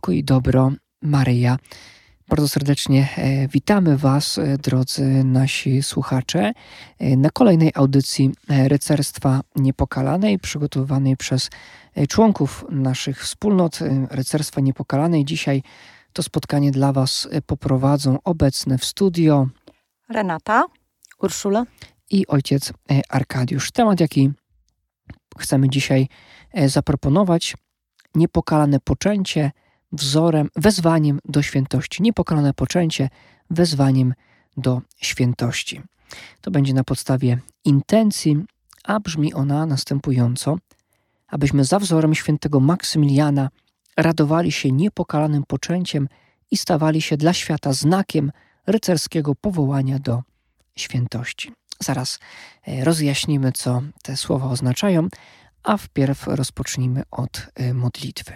pokój i dobro, Maryja. Bardzo serdecznie witamy Was, drodzy nasi słuchacze, na kolejnej audycji Rycerstwa Niepokalanej, przygotowanej przez członków naszych wspólnot Rycerstwa Niepokalanej. Dzisiaj to spotkanie dla Was poprowadzą obecne w studio Renata, Urszula i ojciec Arkadiusz. Temat, jaki chcemy dzisiaj zaproponować: niepokalane poczęcie wezwaniem do świętości. Niepokalane poczęcie wezwaniem do świętości. To będzie na podstawie intencji, a brzmi ona następująco: abyśmy za wzorem świętego Maksymiliana radowali się niepokalanym poczęciem i stawali się dla świata znakiem rycerskiego powołania do świętości. Zaraz rozjaśnimy, co te słowa oznaczają, a wpierw rozpocznijmy od modlitwy.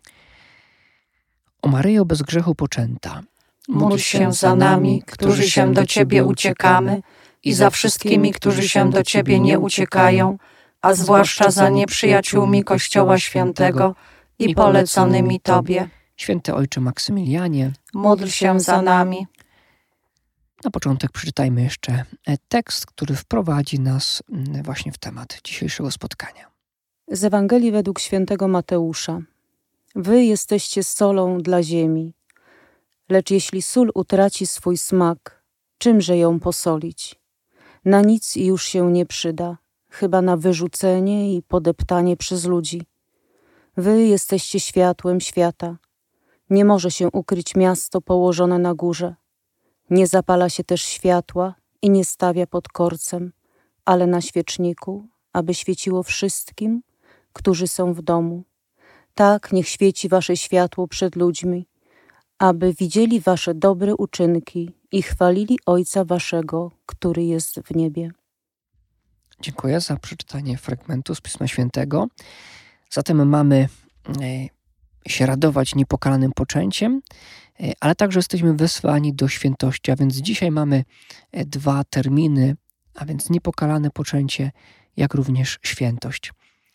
O Maryjo bez grzechu poczęta, módl się za nami, którzy się do Ciebie uciekamy, i za wszystkimi, którzy się do Ciebie nie uciekają, a zwłaszcza za nieprzyjaciółmi Kościoła Świętego i poleconymi Tobie. Święty Ojcze Maksymilianie, Módl się za nami. Na początek przeczytajmy jeszcze tekst, który wprowadzi nas właśnie w temat dzisiejszego spotkania. Z Ewangelii według świętego Mateusza. Wy jesteście solą dla ziemi. Lecz jeśli sól utraci swój smak, czymże ją posolić? Na nic już się nie przyda, chyba na wyrzucenie i podeptanie przez ludzi. Wy jesteście światłem świata. Nie może się ukryć miasto położone na górze. Nie zapala się też światła i nie stawia pod korcem, ale na świeczniku, aby świeciło wszystkim, którzy są w domu. Tak niech świeci wasze światło przed ludźmi, aby widzieli wasze dobre uczynki i chwalili Ojca waszego, który jest w niebie. Dziękuję za przeczytanie fragmentu z Pisma Świętego. Zatem mamy się radować niepokalanym poczęciem, ale także jesteśmy wezwani do świętości, a więc dzisiaj mamy dwa terminy, a więc niepokalane poczęcie, jak również świętość.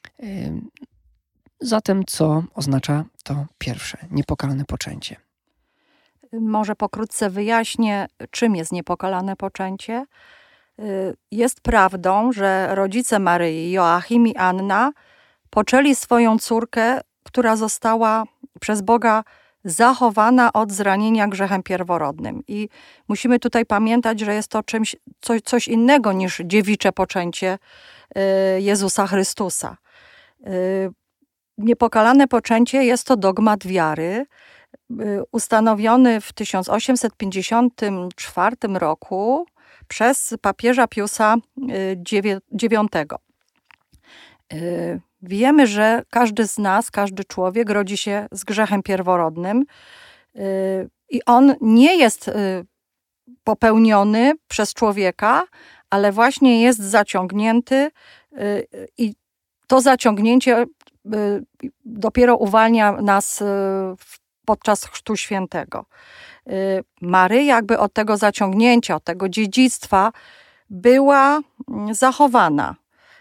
Zatem co oznacza to pierwsze, niepokalane poczęcie? Może pokrótce wyjaśnię, czym jest niepokalane poczęcie. Jest prawdą, że rodzice Maryi, Joachim i Anna, poczęli swoją córkę, która została przez Boga zachowana od zranienia grzechem pierworodnym. I musimy tutaj pamiętać, że jest to coś innego niż dziewicze poczęcie Jezusa Chrystusa. Niepokalane poczęcie jest to dogmat wiary, ustanowiony w 1854 roku przez papieża Piusa IX. Wiemy, że każdy z nas, każdy człowiek rodzi się z grzechem pierworodnym i on nie jest popełniony przez człowieka, ale właśnie jest zaciągnięty i to zaciągnięcie dopiero uwalnia nas podczas Chrztu Świętego. Maryja jakby od tego zaciągnięcia, od tego dziedzictwa była zachowana.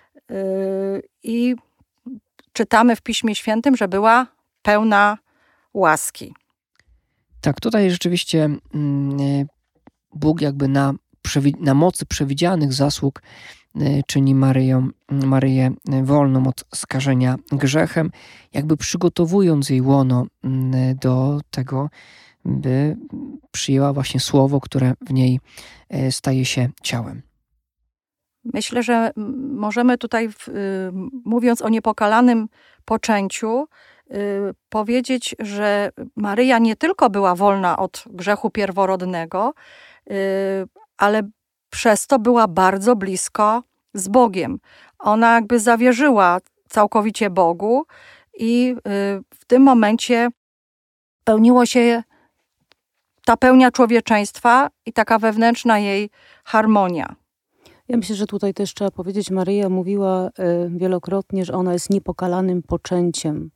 I czytamy w Piśmie Świętym, że była pełna łaski. Tak, tutaj rzeczywiście Bóg jakby na mocy przewidzianych zasług czyni Maryję wolną od skażenia grzechem, jakby przygotowując jej łono do tego, by przyjęła właśnie słowo, które w niej staje się ciałem. Myślę, że możemy tutaj, mówiąc o niepokalanym poczęciu, powiedzieć, że Maryja nie tylko była wolna od grzechu pierworodnego, ale przez to była bardzo blisko z Bogiem. Ona jakby zawierzyła całkowicie Bogu i w tym momencie pełniło się ta pełnia człowieczeństwa i taka wewnętrzna jej harmonia. Ja myślę, że tutaj też trzeba powiedzieć, Maryja mówiła wielokrotnie, że ona jest niepokalanym poczęciem.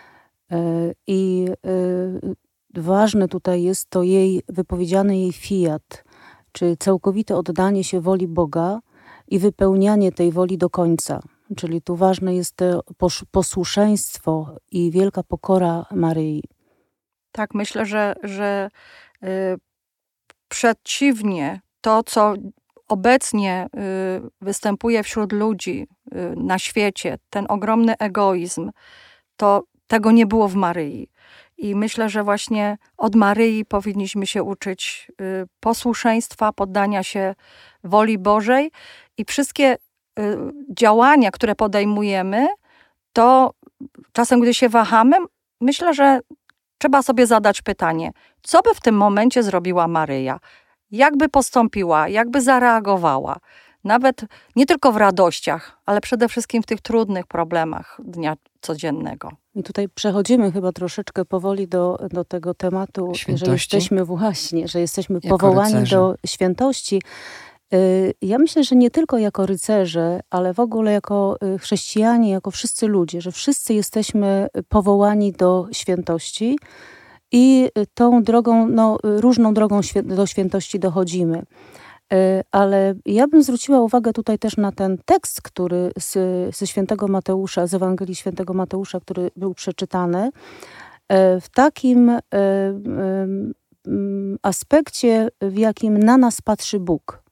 I ważne tutaj jest to wypowiedziane jej fiat, czy całkowite oddanie się woli Boga i wypełnianie tej woli do końca. Czyli tu ważne jest to posłuszeństwo i wielka pokora Maryi. Tak, myślę, że przeciwnie, to co obecnie występuje wśród ludzi na świecie, ten ogromny egoizm, to tego nie było w Maryi. I myślę, że właśnie od Maryi powinniśmy się uczyć posłuszeństwa, poddania się woli Bożej i wszystkie działania, które podejmujemy, to czasem, gdy się wahamy, myślę, że trzeba sobie zadać pytanie, co by w tym momencie zrobiła Maryja? Jak by postąpiła? Jak by zareagowała? Nawet nie tylko w radościach, ale przede wszystkim w tych trudnych problemach dnia codziennego. I tutaj przechodzimy chyba troszeczkę powoli do tego tematu, Świętości. że jesteśmy Jako powołani rycerze. do świętości. Ja myślę, że nie tylko jako rycerze, ale w ogóle jako chrześcijanie, jako wszyscy ludzie, że wszyscy jesteśmy powołani do świętości i tą drogą, różną drogą do świętości dochodzimy. Ale ja bym zwróciła uwagę tutaj też na ten tekst, który ze świętego Mateusza, z Ewangelii świętego Mateusza, który był przeczytany, w takim aspekcie, w jakim na nas patrzy Bóg.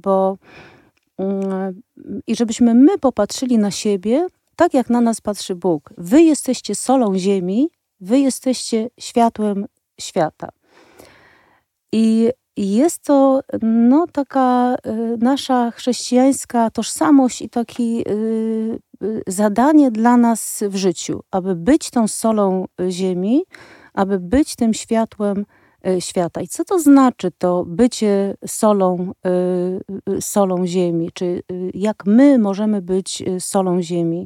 I żebyśmy my popatrzyli na siebie, tak jak na nas patrzy Bóg. Wy jesteście solą ziemi, wy jesteście światłem świata. I jest to taka nasza chrześcijańska tożsamość i takie zadanie dla nas w życiu, aby być tą solą ziemi, aby być tym światłem świata. I co to znaczy to bycie solą ziemi? Czy jak my możemy być solą ziemi?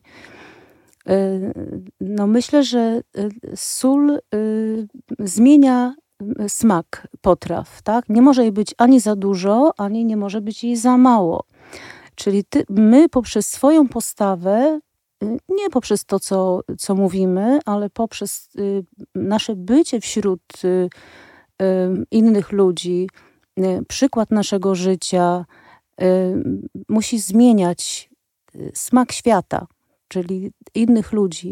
Myślę, że sól zmienia smak potraw, tak? Nie może jej być ani za dużo, ani nie może być jej za mało. Czyli my poprzez swoją postawę, nie poprzez to, co mówimy, ale poprzez nasze bycie wśród innych ludzi, przykład naszego życia musi zmieniać smak świata, czyli innych ludzi.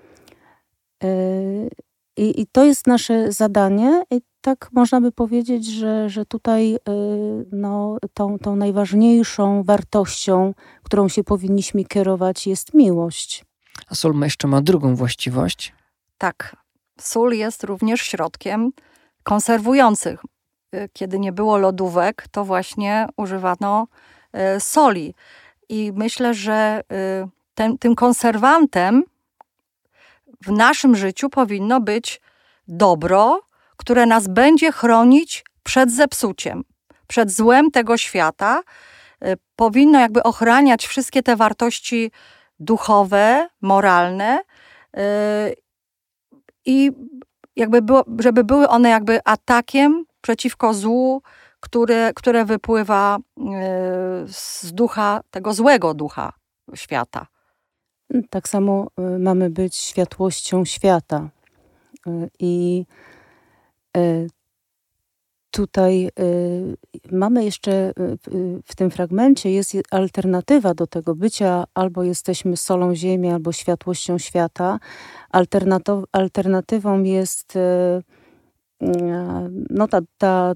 I to jest nasze zadanie i tak można by powiedzieć, że tutaj tą najważniejszą wartością, którą się powinniśmy kierować, jest miłość. A sól jeszcze ma drugą właściwość. Tak, sól jest również środkiem konserwującym. Kiedy nie było lodówek, to właśnie używano soli. I myślę, że tym konserwantem w naszym życiu powinno być dobro, które nas będzie chronić przed zepsuciem, przed złem tego świata. Powinno jakby ochraniać wszystkie te wartości duchowe, moralne i żeby były one jakby atakiem przeciwko złu, które wypływa z ducha, tego złego ducha świata. Tak samo mamy być światłością świata. I tutaj mamy jeszcze w tym fragmencie jest alternatywa do tego bycia, albo jesteśmy solą ziemi, albo światłością świata. Alternatywą jest ta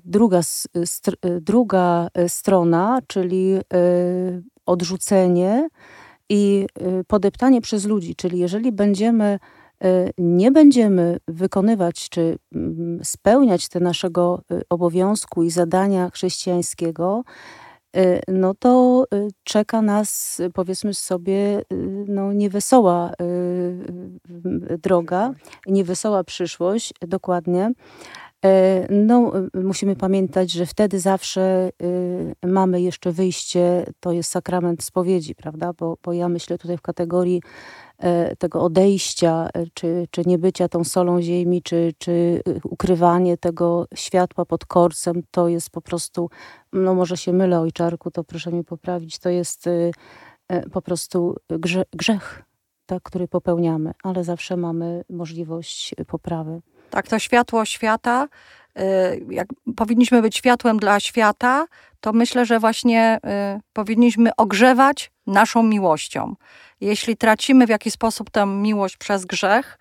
druga strona, czyli odrzucenie i podeptanie przez ludzi. Czyli jeżeli nie będziemy wykonywać czy spełniać te naszego obowiązku i zadania chrześcijańskiego, to czeka nas, powiedzmy sobie, niewesoła droga, niewesoła przyszłość, dokładnie. Musimy pamiętać, że wtedy zawsze mamy jeszcze wyjście, to jest sakrament spowiedzi, prawda? Bo ja myślę tutaj w kategorii tego odejścia, czy niebycia tą solą ziemi, czy ukrywanie tego światła pod korcem, to jest po prostu, może się mylę, ojczarku, to proszę mnie poprawić, to jest po prostu grzech, tak, który popełniamy, ale zawsze mamy możliwość poprawy. Tak, to światło świata, jak powinniśmy być światłem dla świata, to myślę, że właśnie powinniśmy ogrzewać naszą miłością. Jeśli tracimy w jakiś sposób tę miłość przez grzech,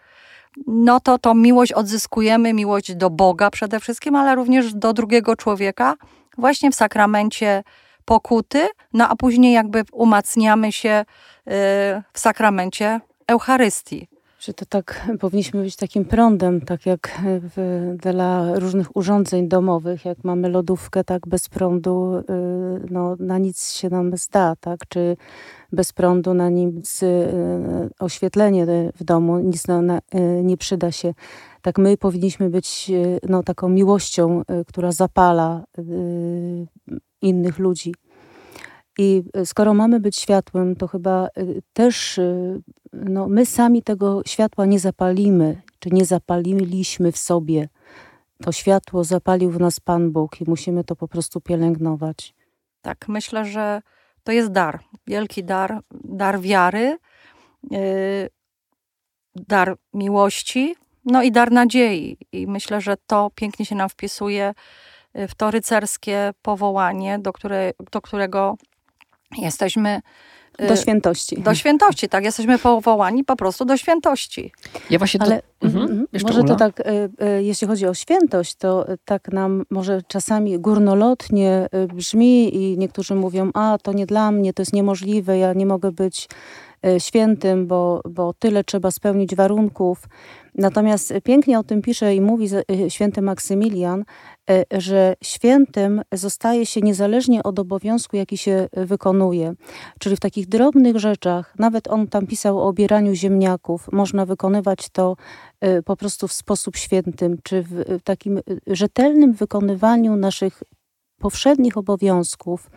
no to tą miłość odzyskujemy, miłość do Boga przede wszystkim, ale również do drugiego człowieka, właśnie w sakramencie pokuty, no a później jakby umacniamy się w sakramencie Eucharystii. Czy to tak powinniśmy być takim prądem, tak jak dla różnych urządzeń domowych, jak mamy lodówkę, tak bez prądu no, na nic się nam zda, tak? Czy bez prądu na nic oświetlenie w domu, nic nie przyda się. Tak my powinniśmy być no, taką miłością, która zapala innych ludzi. I skoro mamy być światłem, to chyba też no, my sami tego światła nie zapalimy, czy nie zapaliliśmy w sobie. To światło zapalił w nas Pan Bóg i musimy to po prostu pielęgnować. Tak, myślę, że to jest dar, wielki dar, dar wiary, dar miłości, no i dar nadziei. I myślę, że to pięknie się nam wpisuje w to rycerskie powołanie, do którego jesteśmy... Do świętości. Do świętości, tak. Jesteśmy powołani po prostu do świętości. Ja właśnie Ale może Ula? to tak, jeśli chodzi o świętość, to tak nam może czasami górnolotnie brzmi i niektórzy mówią, a to nie dla mnie, to jest niemożliwe, ja nie mogę być świętym, bo tyle trzeba spełnić warunków. Natomiast pięknie o tym pisze i mówi święty Maksymilian, że świętym zostaje się niezależnie od obowiązku, jaki się wykonuje. Czyli w takich drobnych rzeczach, nawet on tam pisał o obieraniu ziemniaków, można wykonywać to po prostu w sposób świętym, czy w takim rzetelnym wykonywaniu naszych powszednich obowiązków.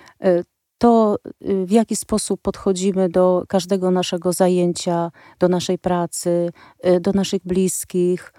To, w jaki sposób podchodzimy do każdego naszego zajęcia, do naszej pracy, do naszych bliskich.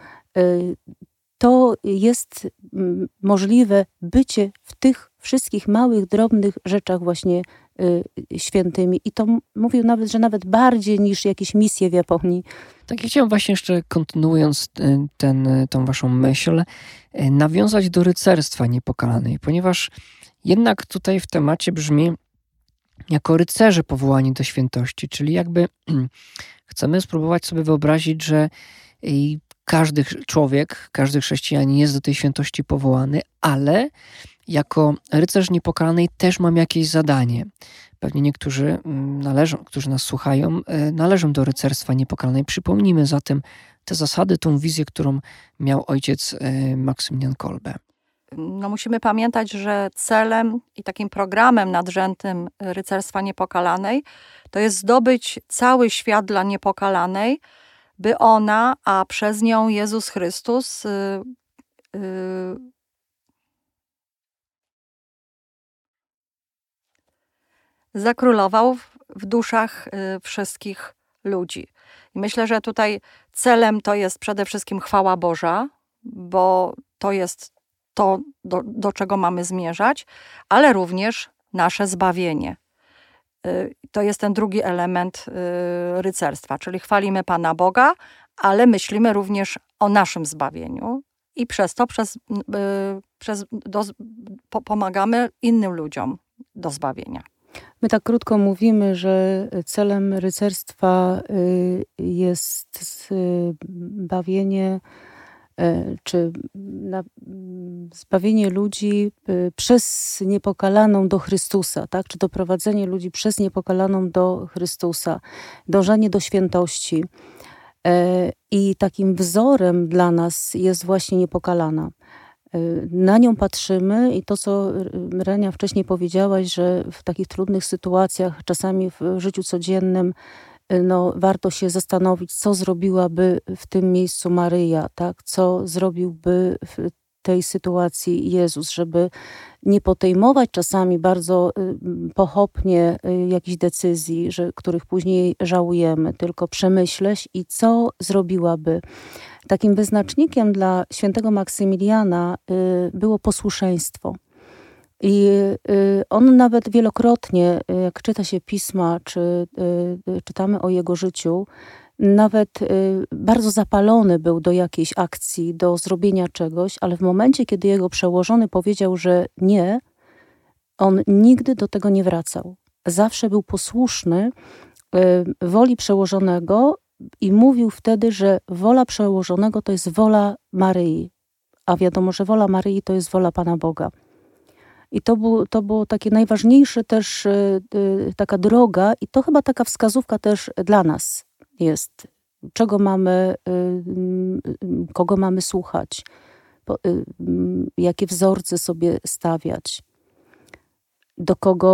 To jest możliwe bycie w tych wszystkich małych, drobnych rzeczach właśnie świętymi. I to mówił nawet, że nawet bardziej niż jakieś misje w Japonii. Tak, ja chciałem właśnie jeszcze, kontynuując tą waszą myśl, nawiązać do rycerstwa niepokalanej, ponieważ jednak tutaj w temacie brzmi jako rycerze powołani do świętości, czyli jakby chcemy spróbować sobie wyobrazić, że każdy człowiek, każdy chrześcijanin jest do tej świętości powołany, ale jako rycerz niepokalanej też mam jakieś zadanie. Pewnie niektórzy którzy nas słuchają, należą do rycerstwa niepokalanej. Przypomnijmy zatem te zasady, tą wizję, którą miał ojciec Maksymilian Kolbe. No musimy pamiętać, że celem i takim programem nadrzędnym Rycerstwa Niepokalanej to jest zdobyć cały świat dla Niepokalanej, by ona, a przez nią Jezus Chrystus zakrólował w duszach wszystkich ludzi. I myślę, że tutaj celem to jest przede wszystkim chwała Boża, bo to jest to, do czego mamy zmierzać, ale również nasze zbawienie. To jest ten drugi element rycerstwa, czyli chwalimy Pana Boga, ale myślimy również o naszym zbawieniu i przez to pomagamy innym ludziom do zbawienia. My tak krótko mówimy, że celem rycerstwa jest zbawienie czy zbawienie ludzi przez niepokalaną do Chrystusa, tak? Czy doprowadzenie ludzi przez niepokalaną do Chrystusa, dążenie do świętości. I takim wzorem dla nas jest właśnie niepokalana. Na nią patrzymy i to, co Renia wcześniej powiedziałaś, że w takich trudnych sytuacjach, czasami w życiu codziennym, no, warto się zastanowić, co zrobiłaby w tym miejscu Maryja, tak? Co zrobiłby w tej sytuacji Jezus, żeby nie podejmować czasami bardzo pochopnie jakichś decyzji, których później żałujemy, tylko przemyśleć i co zrobiłaby. Takim wyznacznikiem dla świętego Maksymiliana było posłuszeństwo. I on nawet wielokrotnie, jak czyta się pisma, czy czytamy o jego życiu, nawet bardzo zapalony był do jakiejś akcji, do zrobienia czegoś, ale w momencie, kiedy jego przełożony powiedział, że nie, on nigdy do tego nie wracał. Zawsze był posłuszny woli przełożonego I mówił wtedy, że wola przełożonego to jest wola Maryi. A wiadomo, że wola Maryi to jest wola Pana Boga. I to było takie najważniejsze też, taka droga i to chyba taka wskazówka też dla nas jest. Czego mamy, kogo mamy słuchać, jakie wzorce sobie stawiać, do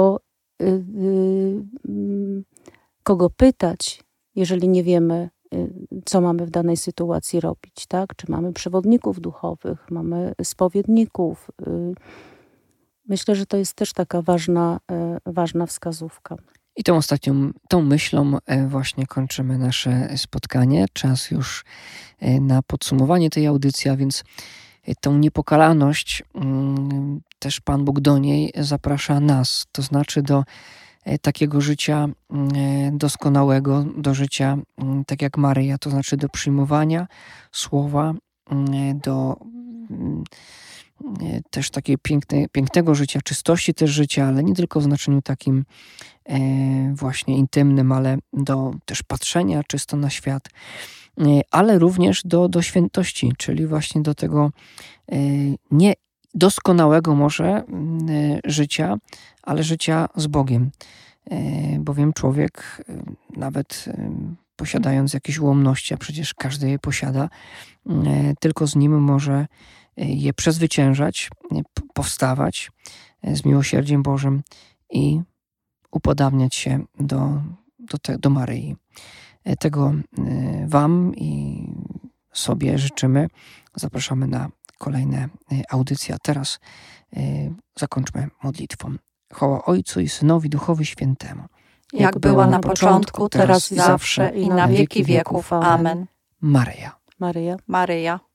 kogo pytać, jeżeli nie wiemy, co mamy w danej sytuacji robić, tak? Czy mamy przewodników duchowych, mamy spowiedników. Myślę, że to jest też taka ważna wskazówka. I tą myślą właśnie kończymy nasze spotkanie. Czas już na podsumowanie tej audycji, a więc tą niepokalaność też Pan Bóg do niej zaprasza nas, to znaczy do takiego życia doskonałego, do życia tak jak Maryja, to znaczy do przyjmowania słowa, do też takiego pięknego życia, czystości też życia, ale nie tylko w znaczeniu takim właśnie intymnym, ale do też patrzenia czysto na świat, ale również do świętości, czyli właśnie do tego nie doskonałego może życia, ale życia z Bogiem. Bowiem człowiek nawet posiadając jakieś ułomności, a przecież każdy je posiada, tylko z nim może je przezwyciężać, powstawać z miłosierdziem Bożym i upodabniać się do Maryi. Tego Wam i sobie życzymy. Zapraszamy na kolejne audycje. A teraz zakończmy modlitwą. Chwała Ojcu i Synowi, Duchowi Świętemu. Jak była na początku, teraz i zawsze, i na wieki wieków. Amen. Maryja. Maryja. Maryja.